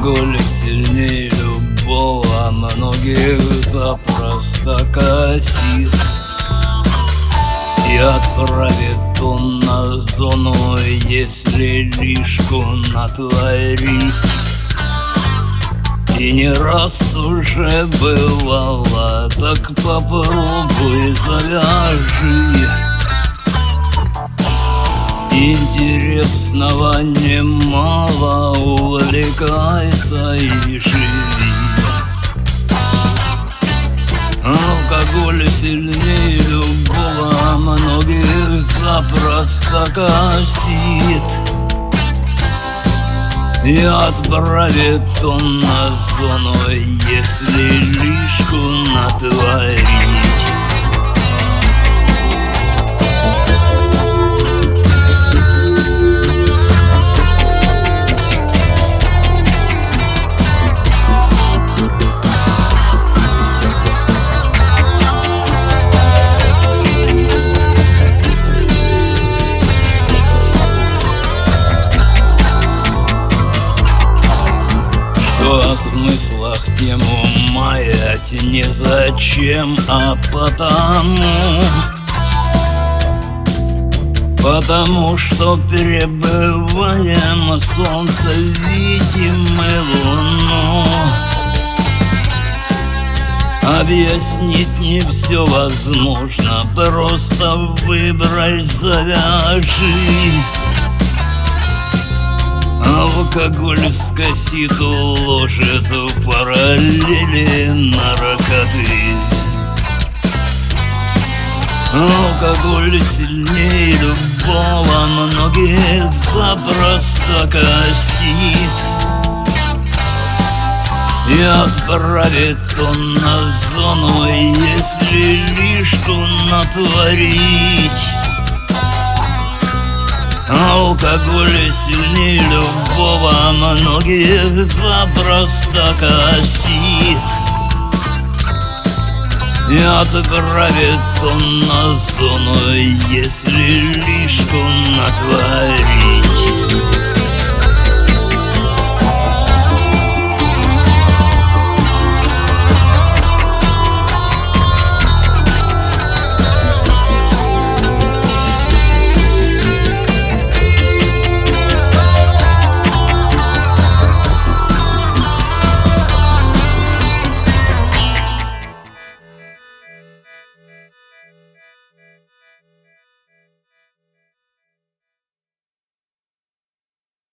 Алкоголь сильнее любого, многих запросто косит и отправит он на зону, если лишку натворить. И не раз уже бывало, так попробуй завяжи. Интересного немало, увлекайся и живи. Алкоголь сильнее любого, многих запросто косит и отправит он на зону, если лишку натворить. О смыслах тему маять незачем, а потому что перебываем солнце, видим и луну. Объяснить не все возможно, просто выбрать, завяжи. Алкоголь скосит, уложит в параллели наркоты. Алкоголь сильнее любого, многих запросто косит и отправит он на зону, если лишку натворить. Алкоголь сильнее любого, многих запросто косит и отправит он на зону, если лишку натворить.